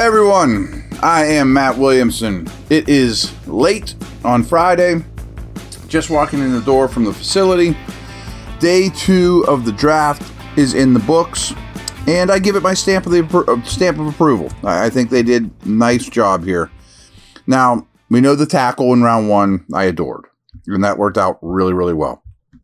everyone, I am Matt Williamson. It is late on Friday, just walking in the door from the facility. Day 2 of the draft is in the books, and I give it my stamp of approval. I think they did a nice job here. Now, we know the tackle in round 1 I adored, and that worked out really, really well.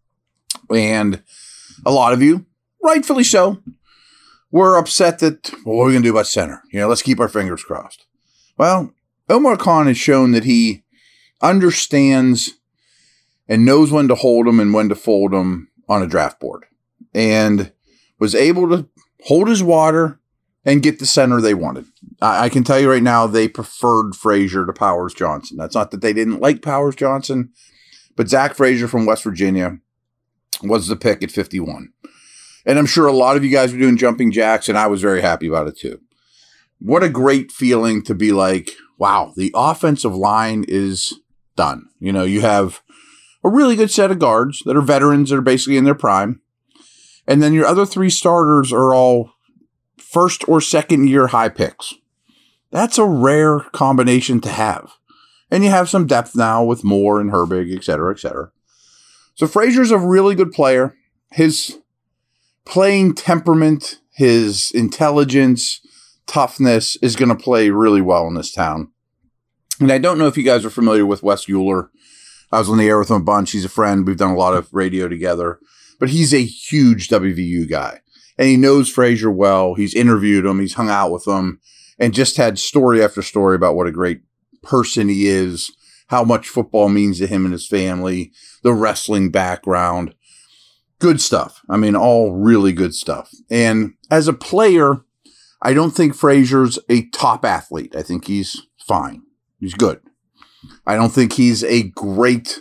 And a lot of you, rightfully so, were upset that, well, what are we going to do about center? Let's keep our fingers crossed. Well, Omar Khan has shown that he understands and knows when to hold them and when to fold them on a draft board, and was able to hold his water and get the center they wanted. I can tell you right now, they preferred Frazier to Powers Johnson. That's not that they didn't like Powers Johnson, but Zach Frazier from West Virginia was the pick at 51. And I'm sure a lot of you guys were doing jumping jacks, and I was very happy about it too. What a great feeling to be like, wow, the offensive line is done. You have a really good set of guards that are veterans that are basically in their prime. And then your other 3 starters are all first or second year high picks. That's a rare combination to have. And you have some depth now with Moore and Herbig, et cetera, et cetera. So Frazier's a really good player. His playing temperament, his intelligence, toughness is going to play really well in this town. And I don't know if you guys are familiar with Wes Euler. I was on the air with him a bunch. He's a friend. We've done a lot of radio together. But he's a huge WVU guy. And he knows Frazier well. He's interviewed him. He's hung out with him. And just had story after story about what a great person he is, how much football means to him and his family, the wrestling background. Good stuff. I mean, all really good stuff. And as a player, I don't think Frazier's a top athlete. I think he's fine. He's good. I don't think he's a great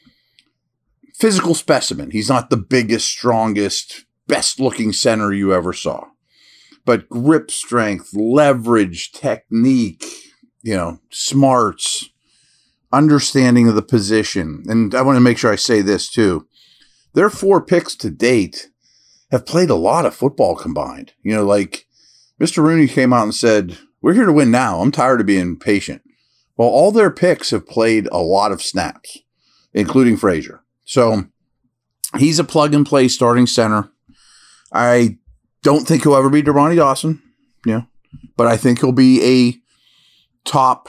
physical specimen. He's not the biggest, strongest, best-looking center you ever saw. But grip strength, leverage, technique, smarts, understanding of the position. And I want to make sure I say this too. Their 4 picks to date have played a lot of football combined. Like Mr. Rooney came out and said, we're here to win now. I'm tired of being patient. Well, all their picks have played a lot of snaps, including Frazier. So he's a plug-and-play starting center. I don't think he'll ever be Dermontti Dawson, but I think he'll be a top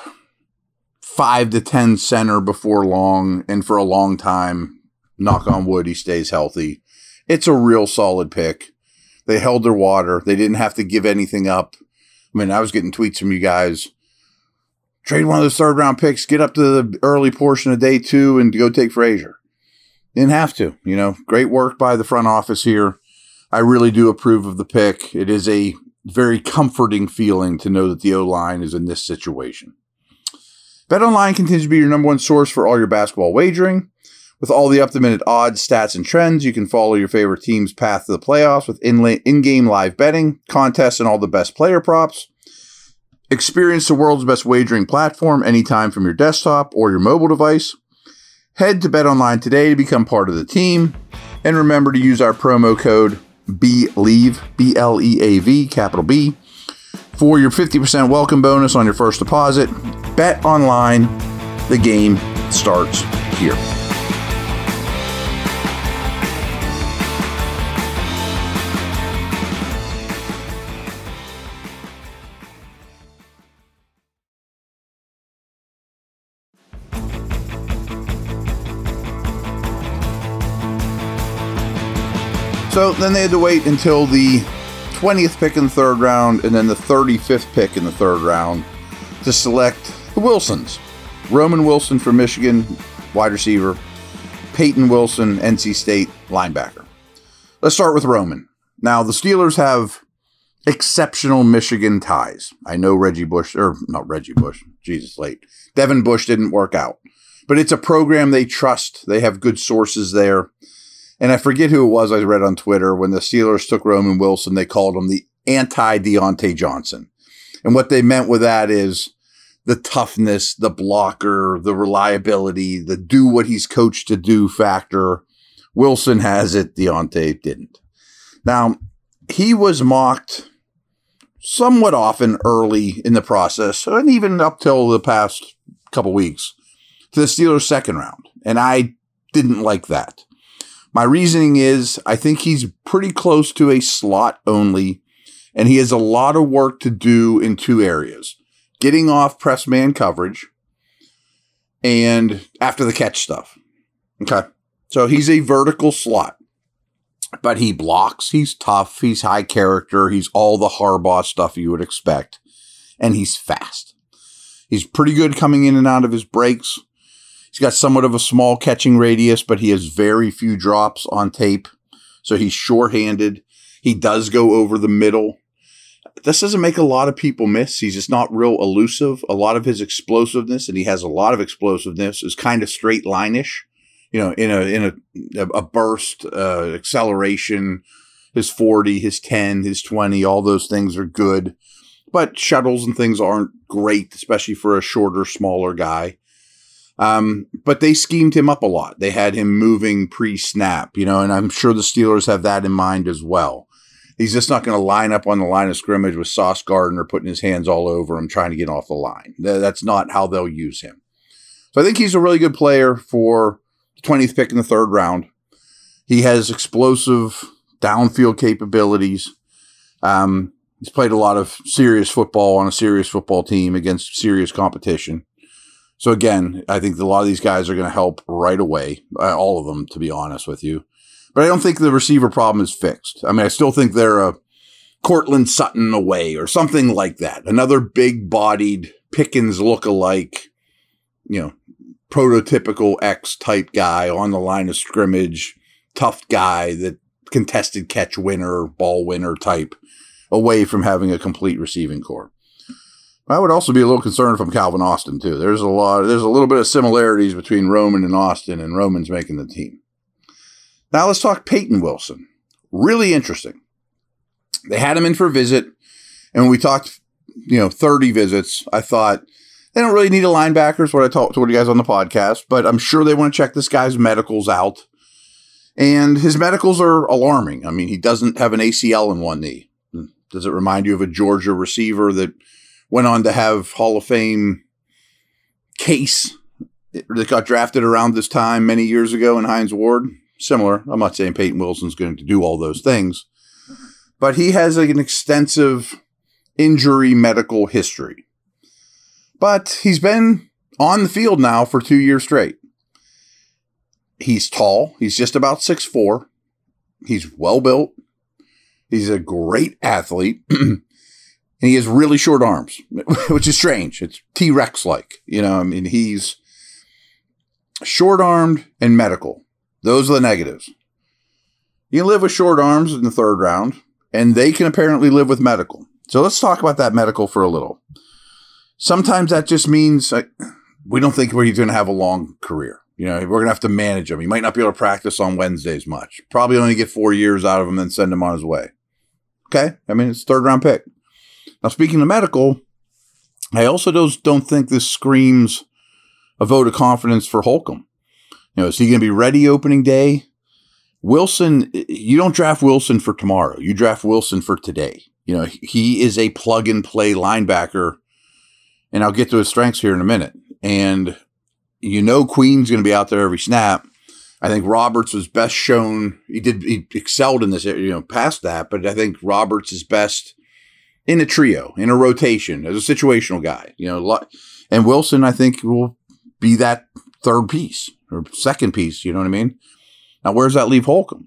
5 to 10 center before long, and for a long time. Knock on wood, he stays healthy. It's a real solid pick. They held their water. They didn't have to give anything up. I mean, I was getting tweets from you guys. Trade one of those 3rd-round picks, get up to the early portion of day 2 and go take Frazier. Didn't have to. Great work by the front office here. I really do approve of the pick. It is a very comforting feeling to know that the O-line is in this situation. BetOnline continues to be your number 1 source for all your basketball wagering. With all the up-to-minute odds, stats, and trends, you can follow your favorite team's path to the playoffs with in-game live betting, contests, and all the best player props. Experience the world's best wagering platform anytime from your desktop or your mobile device. Head to BetOnline today to become part of the team. And remember to use our promo code BLEAV, B-L-E-A-V, capital B, for your 50% welcome bonus on your first deposit. BetOnline, the game starts here. So then they had to wait until the 20th pick in the 3rd round and then the 35th pick in the 3rd round to select the Wilsons. Roman Wilson from Michigan, wide receiver. Peyton Wilson, NC State, linebacker. Let's start with Roman. Now, the Steelers have exceptional Michigan ties. I know Devin Bush didn't work out. But it's a program they trust. They have good sources there. And I forget who it was I read on Twitter. When the Steelers took Roman Wilson, they called him the anti-Deontay Johnson. And what they meant with that is the toughness, the blocker, the reliability, the do what he's coached to do factor. Wilson has it. Deontay didn't. Now, he was mocked somewhat often early in the process, and even up till the past couple weeks, to the Steelers' second round. And I didn't like that. My reasoning is I think he's pretty close to a slot only, and he has a lot of work to do in two areas. Getting off press man coverage and after the catch stuff. Okay. So he's a vertical slot, but he blocks. He's tough. He's high character. He's all the Harbaugh stuff you would expect. And he's fast. He's pretty good coming in and out of his breaks. He's got somewhat of a small catching radius, but he has very few drops on tape. So he's sure-handed. He does go over the middle. This doesn't make a lot of people miss. He's just not real elusive. A lot of his explosiveness, and he has a lot of explosiveness, is kind of straight line-ish. You know, in a burst, acceleration, his 40, his 10, his 20, all those things are good. But shuttles and things aren't great, especially for a shorter, smaller guy. But they schemed him up a lot. They had him moving pre-snap, you know, and I'm sure the Steelers have that in mind as well. He's just not going to line up on the line of scrimmage with Sauce Gardner putting his hands all over him trying to get off the line. That's not how they'll use him. So I think he's a really good player for the 20th pick in the third round. He has explosive downfield capabilities. He's played a lot of serious football on a serious football team against serious competition. So again, I think a lot of these guys are going to help right away. All of them, to be honest with you. But I don't think the receiver problem is fixed. I mean, I still think they're a Cortland Sutton away or something like that. Another big-bodied Pickens look-alike, you know, prototypical X-type guy on the line of scrimmage, tough guy, that contested catch winner, ball winner type, away from having a complete receiving core. I would also be a little concerned from Calvin Austin, too. There's a little bit of similarities between Roman and Austin, and Roman's making the team. Now let's talk Peyton Wilson. Really interesting. They had him in for a visit, and when we talked, 30 visits, I thought they don't really need a linebacker, is what I told you guys on the podcast, but I'm sure they want to check this guy's medicals out. And his medicals are alarming. I mean, he doesn't have an ACL in one knee. Does it remind you of a Georgia receiver that went on to have Hall of Fame Case that got drafted around this time many years ago in Hines Ward? Similar. I'm not saying Peyton Wilson's going to do all those things, but he has an extensive injury medical history. But he's been on the field now for 2 years straight. He's tall. He's just about 6'4". He's well built. He's a great athlete. And he has really short arms, which is strange. It's T-Rex-like. He's short-armed and medical. Those are the negatives. You can live with short arms in the third round, and they can apparently live with medical. So let's talk about that medical for a little. Sometimes that just means we don't think he's going to have a long career. We're going to have to manage him. He might not be able to practice on Wednesdays much. Probably only get 4 years out of him and send him on his way. Okay? It's a third-round pick. Now, speaking of medical, I also don't think this screams a vote of confidence for Holcomb. Is he going to be ready opening day? Wilson, you don't draft Wilson for tomorrow. You draft Wilson for today. He is a plug-and-play linebacker, and I'll get to his strengths here in a minute. And Queen's going to be out there every snap. I think Roberts was best shown. He excelled in this area, past that, but I think Roberts is best in a trio, in a rotation, as a situational guy. And Wilson, I think, will be that third piece or second piece. You know what I mean? Now, where does that leave Holcomb?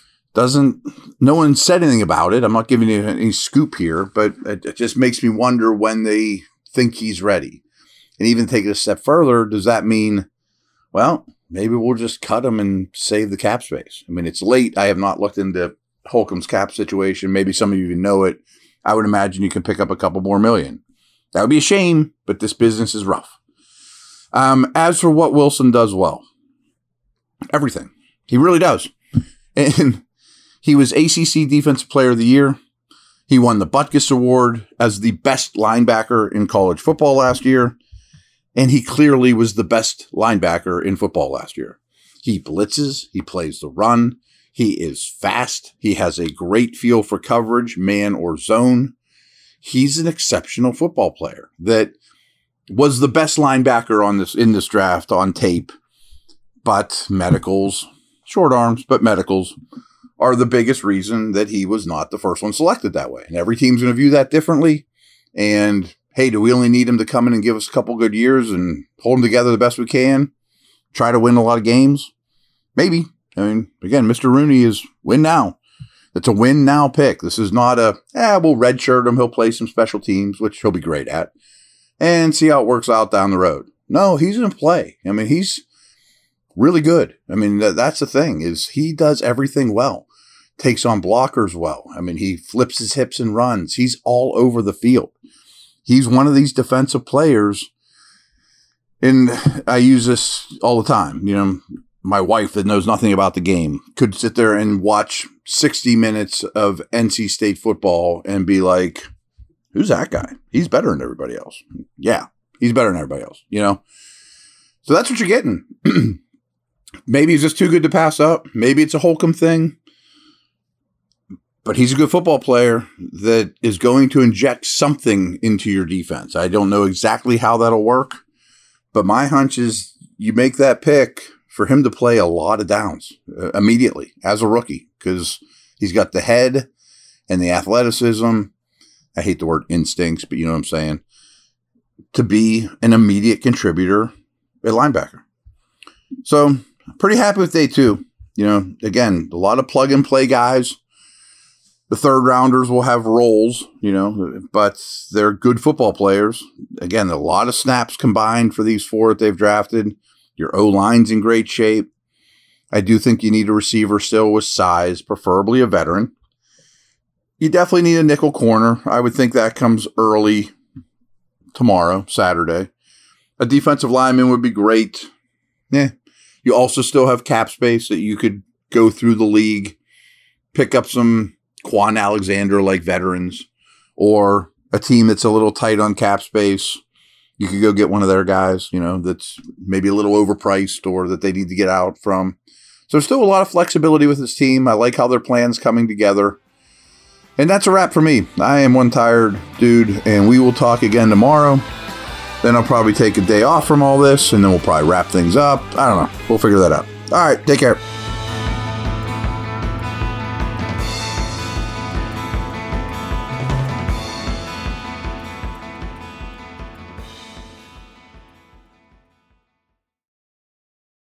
No one said anything about it. I'm not giving you any scoop here, but it just makes me wonder when they think he's ready. And even take it a step further, does that mean, well, maybe we'll just cut him and save the cap space? It's late. I have not looked into Holcomb's cap situation. Maybe some of you even know it. I would imagine you can pick up a couple more million. That would be a shame, but this business is rough. As for what Wilson does well, everything. He really does. And he was ACC Defensive Player of the Year. He won the Butkus Award as the best linebacker in college football last year. And he clearly was the best linebacker in football last year. He blitzes. He plays the run. He is fast. He has a great feel for coverage, man or zone. he's an exceptional football player that was the best linebacker in this draft on tape. But medicals, short arms, but medicals are the biggest reason that he was not the first one selected that way. And every team's going to view that differently. And hey, do we only need him to come in and give us a couple good years and hold them together the best we can? Try to win a lot of games? Maybe. I mean, again, Mr. Rooney is win now. It's a win now pick. This is not we'll redshirt him. He'll play some special teams, which he'll be great at, and see how it works out down the road. No, he's going to play. I mean, he's really good. I mean, that's the thing is he does everything well. Takes on blockers well. I mean, he flips his hips and runs. He's all over the field. He's one of these defensive players, and I use this all the time. You know, my wife that knows nothing about the game could sit there and watch 60 minutes of NC State football and be like, who's that guy? He's better than everybody else. Yeah, he's better than everybody else, you know? So that's what you're getting. Maybe he's just too good to pass up. Maybe it's a Holcomb thing. But he's a good football player that is going to inject something into your defense. I don't know exactly how that'll work, but my hunch is you make that pick for him to play a lot of downs immediately as a rookie because he's got the head and the athleticism. I hate the word instincts, but you know what I'm saying, to be an immediate contributor at linebacker. So pretty happy with day 2. You know, again, a lot of plug and play guys. The third rounders will have roles, you know, but they're good football players. Again, a lot of snaps combined for these 4 that they've drafted. Your O-line's in great shape. I do think you need a receiver still with size, preferably a veteran. You definitely need a nickel corner. I would think that comes early tomorrow, Saturday. A defensive lineman would be great. Yeah. You also still have cap space that you could go through the league, pick up some Quan Alexander-like veterans, or a team that's a little tight on cap space. You could go get one of their guys, you know, that's maybe a little overpriced or that they need to get out from. So there's still a lot of flexibility with this team. I like how their plan's coming together. And that's a wrap for me. I am one tired dude, and we will talk again tomorrow. Then I'll probably take a day off from all this, and then we'll probably wrap things up. I don't know. We'll figure that out. All right, take care.